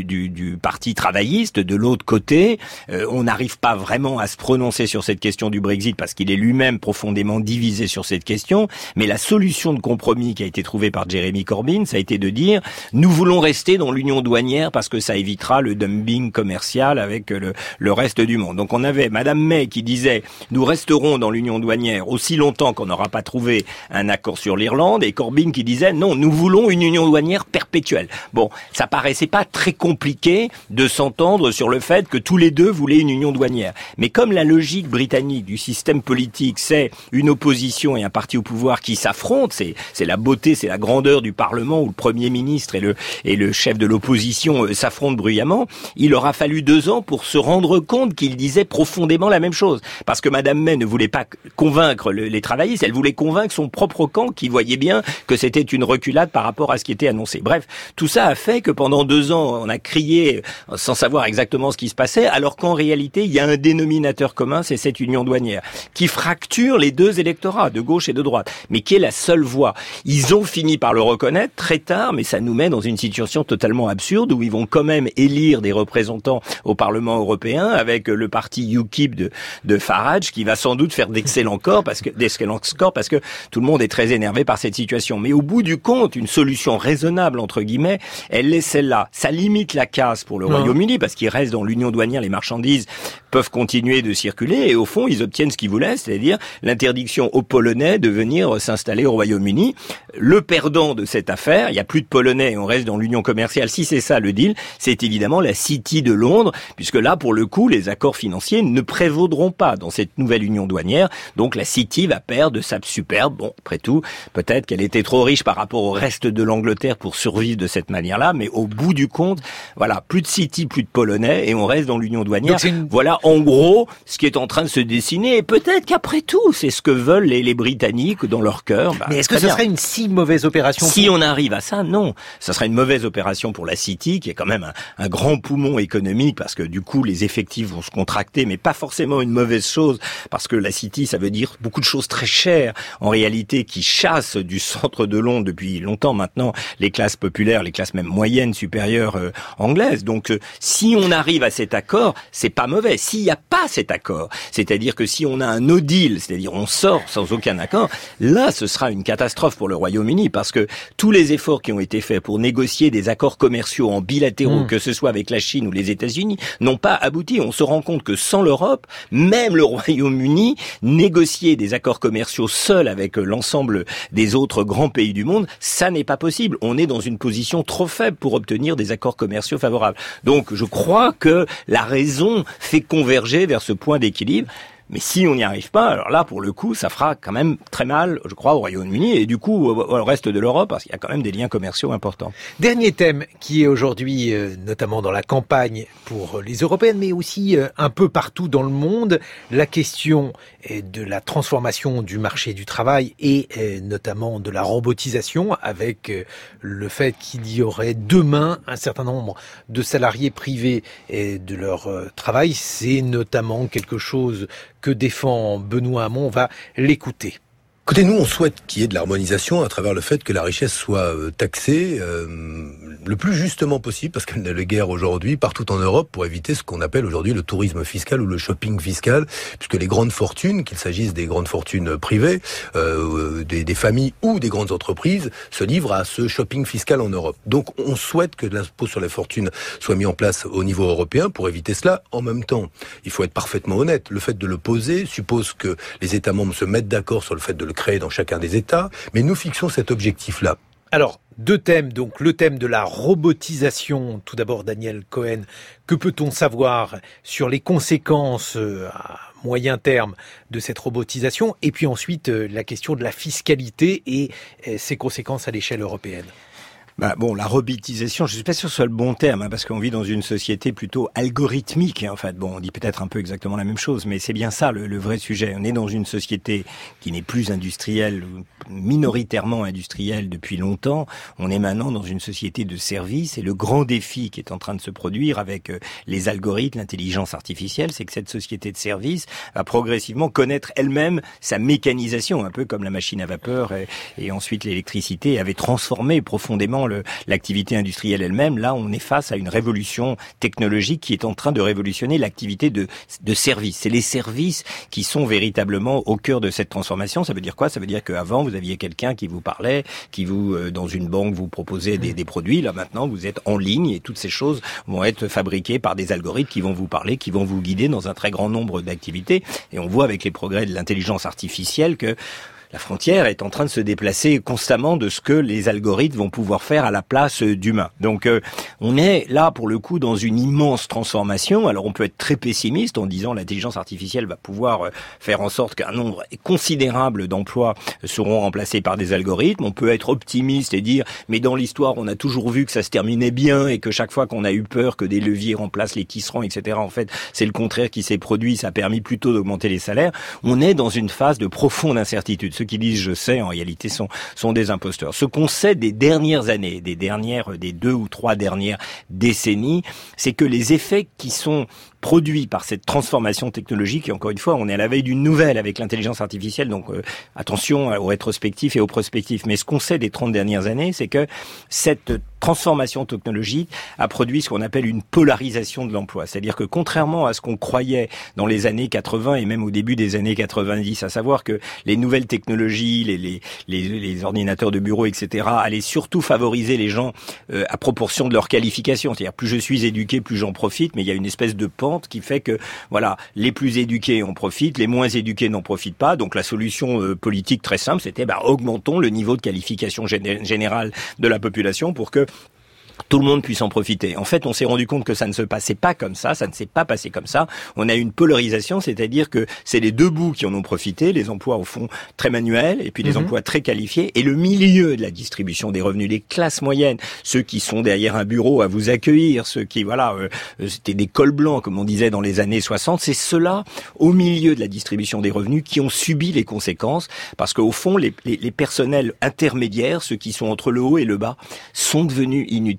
du parti travailliste, de l'autre côté, on n'arrive pas vraiment à se prononcer sur cette question du Brexit parce qu'il est lui-même profondément divisé sur cette question, mais la solution de compromis qui a été trouvée par Jeremy Corbyn, ça a été de dire nous voulons rester dans l'union douanière parce que ça évitera le dumping commercial avec le reste du monde. Donc on avait Madame May qui disait nous resterons dans l'union douanière aussi longtemps qu'on n'aura pas trouvé un accord sur l'Irlande, et Corbyn qui disait non, nous voulons une union douanière perpétuelle. Bon, ça paraissait pas très compliqué de s'entendre sur le fait que tous les deux voulaient une union douanière. Mais comme la logique britannique du système politique, c'est une opposition et un parti au pouvoir qui s'affrontent, c'est la beauté, c'est la grandeur du Parlement où le Premier ministre et le chef de l'opposition s'affrontent bruyamment, il aura fallu 2 ans pour se rendre compte qu'ils disaient profondément la même chose. Parce que Madame May ne voulait pas convaincre les travaillistes, elle voulait convaincre son propre camp qui voyait bien que c'était une reculade par rapport à ce qui était annoncé. Bref, tout ça a fait que pendant 2 ans, on a crié sans savoir exactement ce qui se passait, alors qu'en réalité, il y a un dénominateur commun, c'est cette union douanière, qui fracture les deux électorats, de gauche et de droite, mais qui est la seule voie. Ils ont fini par le reconnaître très tard, mais ça nous met dans une situation totalement absurde, où ils vont quand même élire des représentants au Parlement européen, avec le parti UKIP de Farage, qui va sans doute faire d'excellents scores, parce que tout le monde est très énervé par cette situation. Mais au bout du compte, une solution raisonnable, entre guillemets, elle est celle-là. Ça limite la casse pour le Royaume-Uni, parce qu'il reste dans l'union douanière, les marchandises peuvent continuer de circuler, et au fond, ils obtiennent ce qu'ils voulaient, c'est-à-dire l'interdiction aux Polonais de venir s'installer au Royaume-Uni. Le perdant de cette affaire, il n'y a plus de Polonais et on reste dans l'union commerciale, si c'est ça le deal, c'est évidemment la City de Londres, puisque là, pour le coup, les accords financiers ne prévaudront pas dans cette nouvelle union douanière, donc la City va perdre de sa superbe. Bon, après tout, peut-être qu'elle était trop riche par rapport au reste de l'Angleterre pour survivre de cette manière-là, mais au bout du compte, voilà, plus de City, plus de Polonais, et on reste dans l'union douanière. Voilà, en gros, ce qui est en train de se dessiner, et peut-être qu'après tout, c'est ce que veulent les Britanniques dans leur cœur. Mais est-ce que ce serait une si mauvaise opération? Si on arrive à ça, non. Ça serait une mauvaise opération pour la City, qui est quand même un grand poumon économique, parce que du coup, les effectifs vont se contracter, mais pas forcément une mauvaise chose, parce que la City, ça veut dire beaucoup de choses très chères, en réalité, qui chassent du centre de Londres depuis longtemps maintenant les classes populaires, les classes même moyennes, supérieures anglaises. Donc, Si on arrive à cet accord, c'est pas mauvais. S'il n'y a pas cet accord, c'est-à-dire que si on a un no deal, c'est-à-dire on sort sans aucun accord, là, ce sera une catastrophe pour le Royaume-Uni, parce que tous les efforts qui ont été faits pour négocier des accords commerciaux en bilatéraux, que ce soit avec la Chine ou les États-Unis, n'ont pas abouti. On se rend compte que sans l'Europe, même le Royaume-Uni, négocier des accords commerciaux seul avec l'ensemble des autres grands pays du monde, ça n'est pas possible. On est dans une position trop faible pour obtenir des accords commerciaux favorables. Donc, je crois que la raison fait converger vers ce point d'équilibre. Mais si on n'y arrive pas, alors là, pour le coup, ça fera quand même très mal, je crois, au Royaume-Uni et du coup au reste de l'Europe, parce qu'il y a quand même des liens commerciaux importants. Dernier thème qui est aujourd'hui, notamment dans la campagne pour les Européennes, mais aussi un peu partout dans le monde, la question de la transformation du marché du travail et notamment de la robotisation, avec le fait qu'il y aurait demain un certain nombre de salariés privés de leur travail. C'est notamment quelque chose que défend Benoît Hamon. On va l'écouter. Écoutez, nous, on souhaite qu'il y ait de l'harmonisation à travers le fait que la richesse soit taxée le plus justement possible, parce qu'elle n'est guère aujourd'hui partout en Europe, pour éviter ce qu'on appelle aujourd'hui le tourisme fiscal ou le shopping fiscal, puisque les grandes fortunes, qu'il s'agisse des grandes fortunes privées, des familles ou des grandes entreprises, se livrent à ce shopping fiscal en Europe. Donc, on souhaite que l'impôt sur les fortunes soit mis en place au niveau européen pour éviter cela. En même temps, il faut être parfaitement honnête. Le fait de le poser suppose que les États membres se mettent d'accord sur le fait de le créer dans chacun des États, mais nous fixons cet objectif-là. Alors, deux thèmes, donc le thème de la robotisation. Tout d'abord, Daniel Cohen, que peut-on savoir sur les conséquences à moyen terme de cette robotisation? Et puis ensuite, la question de la fiscalité et ses conséquences à l'échelle européenne. La robotisation, je suis pas sûr que ce soit le bon terme, parce qu'on vit dans une société plutôt algorithmique. En fait, on dit peut-être un peu exactement la même chose, mais c'est bien ça le vrai sujet. On est dans une société qui n'est plus industrielle, minoritairement industrielle depuis longtemps. On est maintenant dans une société de services, et le grand défi qui est en train de se produire avec les algorithmes, l'intelligence artificielle, c'est que cette société de services va progressivement connaître elle-même sa mécanisation, un peu comme la machine à vapeur et ensuite l'électricité avait transformé profondément l'activité industrielle elle-même. Là, on est face à une révolution technologique qui est en train de révolutionner l'activité de service. C'est les services qui sont véritablement au cœur de cette transformation. Ça veut dire quoi? Ça veut dire qu'avant, vous aviez quelqu'un qui vous parlait, qui dans une banque, vous proposait des produits. Là, maintenant, vous êtes en ligne et toutes ces choses vont être fabriquées par des algorithmes qui vont vous parler, qui vont vous guider dans un très grand nombre d'activités. Et on voit avec les progrès de l'intelligence artificielle que la frontière est en train de se déplacer constamment de ce que les algorithmes vont pouvoir faire à la place d'humains. Donc on est là pour le coup dans une immense transformation. Alors on peut être très pessimiste en disant l'intelligence artificielle va pouvoir faire en sorte qu'un nombre considérable d'emplois seront remplacés par des algorithmes. On peut être optimiste et dire mais dans l'histoire on a toujours vu que ça se terminait bien et que chaque fois qu'on a eu peur que des leviers remplacent les tisserands, etc. En fait c'est le contraire qui s'est produit. Ça a permis plutôt d'augmenter les salaires. On est dans une phase de profonde incertitude. Ceux qui disent je sais, en réalité sont des imposteurs. Ce qu'on sait des dernières années, des 2 ou 3 dernières décennies, c'est que les effets qui sont produits par cette transformation technologique, et encore une fois, on est à la veille d'une nouvelle avec l'intelligence artificielle, donc attention aux rétrospectifs et aux prospectifs. Mais ce qu'on sait des 30 dernières années, c'est que cette transformation technologique a produit ce qu'on appelle une polarisation de l'emploi. C'est-à-dire que contrairement à ce qu'on croyait dans les années 80 et même au début des années 90, à savoir que les nouvelles technologies, les ordinateurs de bureau, etc., allaient surtout favoriser les gens à proportion de leur qualification. C'est-à-dire plus je suis éduqué, plus j'en profite, mais il y a une espèce de pente qui fait que voilà, les plus éduqués en profitent, les moins éduqués n'en profitent pas. Donc la solution politique très simple, c'était augmentons le niveau de qualification générale de la population pour que tout le monde puisse en profiter. En fait, on s'est rendu compte que ça ne se passait pas comme ça ne s'est pas passé comme ça. On a une polarisation, c'est-à-dire que c'est les deux bouts qui en ont profité, les emplois au fond très manuels et puis les emplois très qualifiés, et le milieu de la distribution des revenus, les classes moyennes, ceux qui sont derrière un bureau à vous accueillir, ceux qui, c'était des cols blancs, comme on disait dans les années 60, c'est ceux-là, au milieu de la distribution des revenus, qui ont subi les conséquences, parce qu'au fond, les personnels intermédiaires, ceux qui sont entre le haut et le bas, sont devenus inutiles.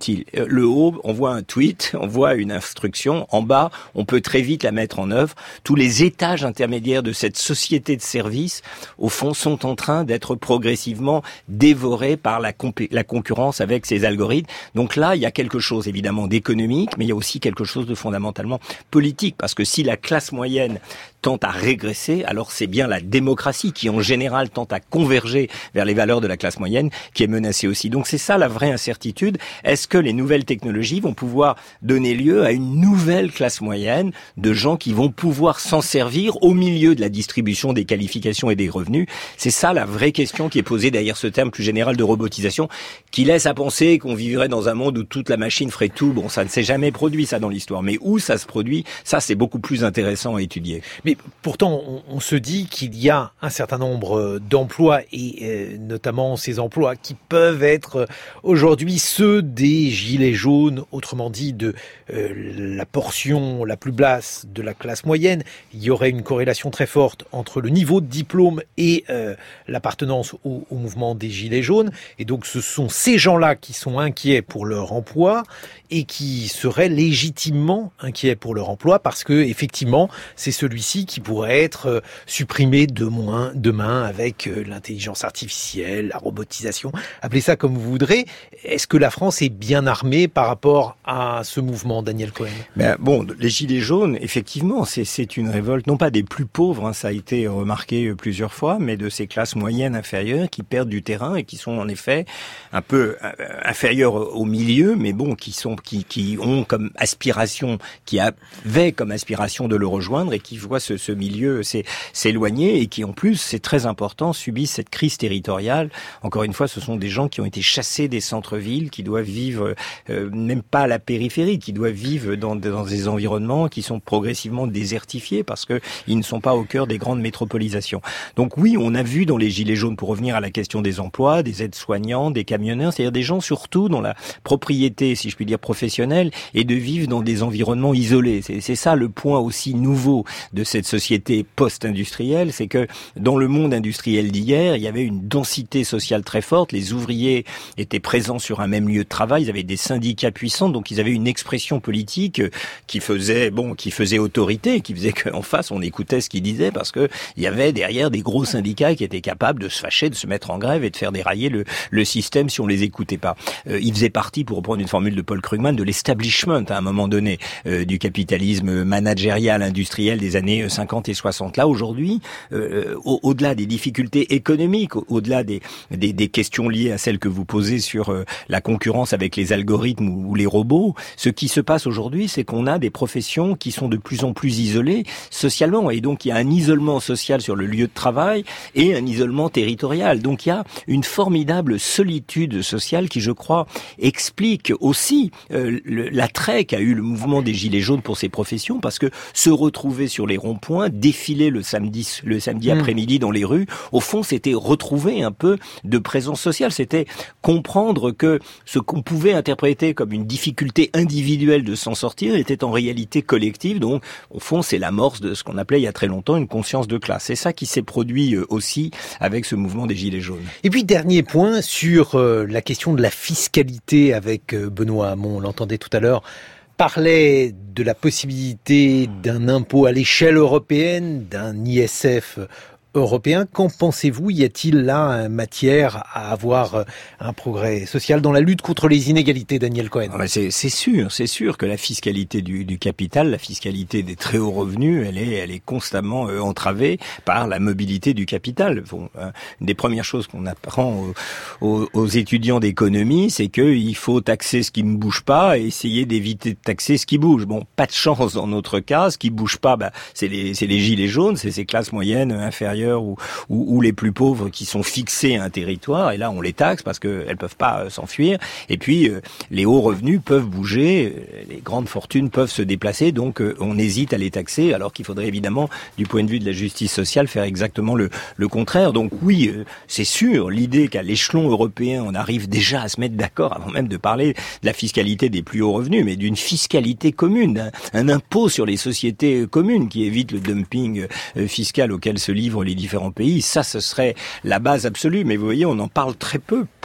facile. Le haut, on voit un tweet, on voit une instruction. En bas, on peut très vite la mettre en œuvre. Tous les étages intermédiaires de cette société de services, au fond, sont en train d'être progressivement dévorés par la concurrence avec ces algorithmes. Donc là, il y a quelque chose évidemment d'économique, mais il y a aussi quelque chose de fondamentalement politique. Parce que si la classe moyenne tente à régresser, alors c'est bien la démocratie qui, en général, tente à converger vers les valeurs de la classe moyenne qui est menacée aussi. Donc c'est ça la vraie incertitude. Est-ce que les nouvelles technologies vont pouvoir donner lieu à une nouvelle classe moyenne de gens qui vont pouvoir s'en servir au milieu de la distribution des qualifications et des revenus? C'est ça la vraie question qui est posée derrière ce terme plus général de robotisation, qui laisse à penser qu'on vivrait dans un monde où toute la machine ferait tout. Bon, ça ne s'est jamais produit, ça, dans l'histoire. Mais où ça se produit, ça, c'est beaucoup plus intéressant à étudier. Mais pourtant, on se dit qu'il y a un certain nombre d'emplois, et notamment ces emplois qui peuvent être aujourd'hui ceux des gilets jaunes, autrement dit de la portion la plus basse de la classe moyenne. Il y aurait une corrélation très forte entre le niveau de diplôme et l'appartenance au mouvement des gilets jaunes. Et donc ce sont ces gens-là qui sont inquiets pour leur emploi et qui seraient légitimement inquiets pour leur emploi parce que effectivement c'est celui-ci qui pourrait être supprimé demain avec l'intelligence artificielle, la robotisation, appelez ça comme vous voudrez. Est-ce que la France est bien armée par rapport à ce mouvement, Daniel Cohen? Bon, les gilets jaunes, effectivement, c'est une révolte, non pas des plus pauvres, ça a été remarqué plusieurs fois, mais de ces classes moyennes inférieures qui perdent du terrain et qui sont en effet un peu inférieures au milieu, mais bon, qui ont comme aspiration, qui avaient comme aspiration de le rejoindre et qui voient ce milieu s'éloigner et qui en plus, c'est très important, subissent cette crise territoriale. Encore une fois, ce sont des gens qui ont été chassés des centres-villes, qui doivent vivre même pas à la périphérie, qui doivent vivre dans des environnements qui sont progressivement désertifiés parce que ils ne sont pas au cœur des grandes métropolisations. Donc oui, on a vu dans les gilets jaunes, pour revenir à la question des emplois, des aides-soignants, des camionneurs, c'est-à-dire des gens surtout dont la propriété, si je puis dire professionnelle, est de vivre dans des environnements isolés. C'est ça le point aussi nouveau de cette société post-industrielle, c'est que dans le monde industriel d'hier, il y avait une densité sociale très forte, les ouvriers étaient présents sur un même lieu de travail, ils avaient des syndicats puissants, donc ils avaient une expression politique qui faisait autorité, qui faisait qu'en face on écoutait ce qu'ils disaient parce que il y avait derrière des gros syndicats qui étaient capables de se fâcher, de se mettre en grève et de faire dérailler le système si on les écoutait pas. Ils faisaient partie, pour reprendre une formule de Paul Krugman, de l'establishment à un moment donné du capitalisme managérial industriel des années 50 et 60. Là aujourd'hui, au-delà des difficultés économiques, au-delà des questions liées à celles que vous posez sur la concurrence avec les algorithmes ou les robots, ce qui se passe aujourd'hui, c'est qu'on a des professions qui sont de plus en plus isolées socialement, et donc il y a un isolement social sur le lieu de travail et un isolement territorial. Donc il y a une formidable solitude sociale qui, je crois, explique aussi l'attrait qu'a eu le mouvement des Gilets jaunes pour ces professions, parce que se retrouver sur les ronds-points, défiler le samedi après-midi dans les rues, au fond, c'était retrouver un peu de présence sociale. C'était comprendre que ce qu'on pouvait interpréter comme une difficulté individuelle de s'en sortir était en réalité collective. Donc, au fond, c'est l'amorce de ce qu'on appelait il y a très longtemps une conscience de classe. C'est ça qui s'est produit aussi avec ce mouvement des Gilets jaunes. Et puis, dernier point sur la question de la fiscalité avec Benoît Hamon. On l'entendait tout à l'heure, parlait de la possibilité d'un impôt à l'échelle européenne, d'un ISF européen. Qu'en pensez-vous? Y a-t-il là matière à avoir un progrès social dans la lutte contre les inégalités, Daniel Cohen? C'est sûr que la fiscalité du capital, la fiscalité des très hauts revenus, elle est constamment entravée par la mobilité du capital. Bon, une des premières choses qu'on apprend aux étudiants d'économie, c'est qu'il faut taxer ce qui ne bouge pas et essayer d'éviter de taxer ce qui bouge. Bon, pas de chance dans notre cas. Ce qui bouge pas, c'est les gilets jaunes, c'est ces classes moyennes inférieures ou les plus pauvres qui sont fixés à un territoire, et là on les taxe parce qu'elles peuvent pas s'enfuir. Et puis les hauts revenus peuvent bouger, les grandes fortunes peuvent se déplacer, donc on hésite à les taxer, alors qu'il faudrait évidemment, du point de vue de la justice sociale, faire exactement le contraire. Donc oui, c'est sûr, l'idée qu'à l'échelon européen on arrive déjà à se mettre d'accord, avant même de parler de la fiscalité des plus hauts revenus, mais d'une fiscalité commune, un impôt sur les sociétés communes qui évite le dumping fiscal auquel se livrent les différents pays, ça ce serait la base absolue. Mais vous voyez, on en parle très peu.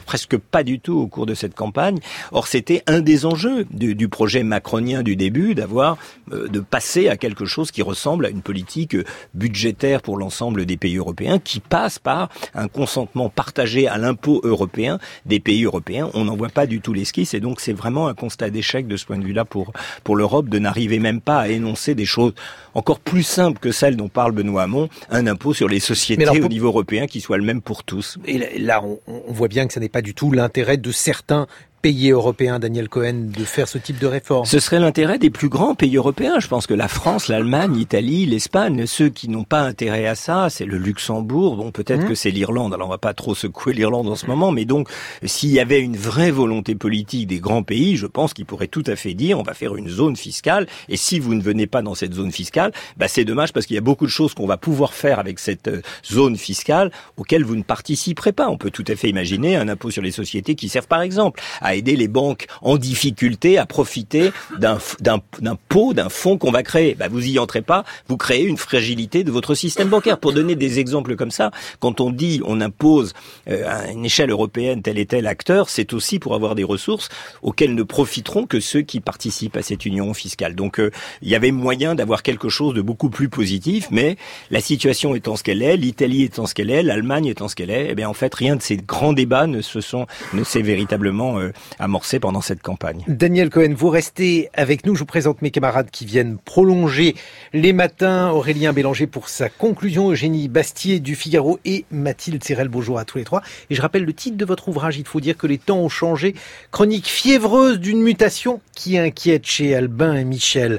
presque pas du tout au cours de cette campagne. Or, c'était un des enjeux du projet macronien du début, de passer à quelque chose qui ressemble à une politique budgétaire pour l'ensemble des pays européens, qui passe par un consentement partagé à l'impôt européen des pays européens. On n'en voit pas du tout l'esquisse, et donc c'est vraiment un constat d'échec de ce point de vue-là pour l'Europe, de n'arriver même pas à énoncer des choses encore plus simples que celles dont parle Benoît Hamon, un impôt sur les sociétés au niveau européen qui soit le même pour tous. Et là, on voit bien que ce n'est pas du tout l'intérêt de certains pays européens, Daniel Cohen, de faire ce type de réforme. Ce serait l'intérêt des plus grands pays européens. Je pense que la France, l'Allemagne, l'Italie, l'Espagne, ceux qui n'ont pas intérêt à ça, c'est le Luxembourg. Bon, peut-être que c'est l'Irlande. Alors, on va pas trop secouer l'Irlande en ce moment, mais donc, s'il y avait une vraie volonté politique des grands pays, je pense qu'ils pourraient tout à fait dire, on va faire une zone fiscale, et si vous ne venez pas dans cette zone fiscale, c'est dommage parce qu'il y a beaucoup de choses qu'on va pouvoir faire avec cette zone fiscale auxquelles vous ne participerez pas. On peut tout à fait imaginer un impôt sur les sociétés qui serve, par exemple, à aider les banques en difficulté à profiter d'un fonds qu'on va créer. Vous y entrez pas, vous créez une fragilité de votre système bancaire. Pour donner des exemples comme ça, quand on dit on impose à une échelle européenne tel et tel acteur, c'est aussi pour avoir des ressources auxquelles ne profiteront que ceux qui participent à cette union fiscale. Donc il y avait moyen d'avoir quelque chose de beaucoup plus positif, mais la situation étant ce qu'elle est, l'Italie étant ce qu'elle est, l'Allemagne étant ce qu'elle est, en fait rien de ces grands débats ne s'est véritablement amorcé pendant cette campagne. Daniel Cohen, vous restez avec nous. Je vous présente mes camarades qui viennent prolonger les matins. Aurélien Bélanger pour sa conclusion, Eugénie Bastier du Figaro et Mathilde Serrel. Bonjour à tous les trois. Et je rappelle le titre de votre ouvrage. Il faut dire que les temps ont changé. Chronique fiévreuse d'une mutation qui inquiète chez Albin et Michel.